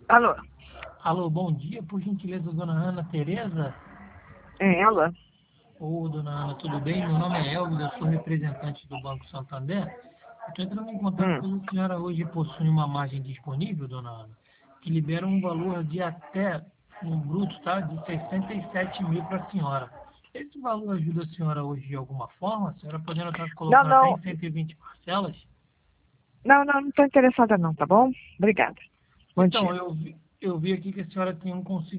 Alô, Alô, bom dia, por gentileza, dona Ana Tereza? é ela? Ô, dona Ana, tudo bem? Meu nome é Elvis, eu sou representante do Banco Santander. Estou entrando em contato Hum. porque a senhora hoje possui uma margem disponível, dona Ana, que libera um valor de até, no bruto, tá? De 67 mil para a senhora. Esse valor ajuda a senhora hoje de alguma forma? A senhora podendo estar Não, colocando até não, em 120 parcelas? não estou interessada não, tá bom? Obrigada. Bom Então, dia. eu vi aqui que a senhora tem um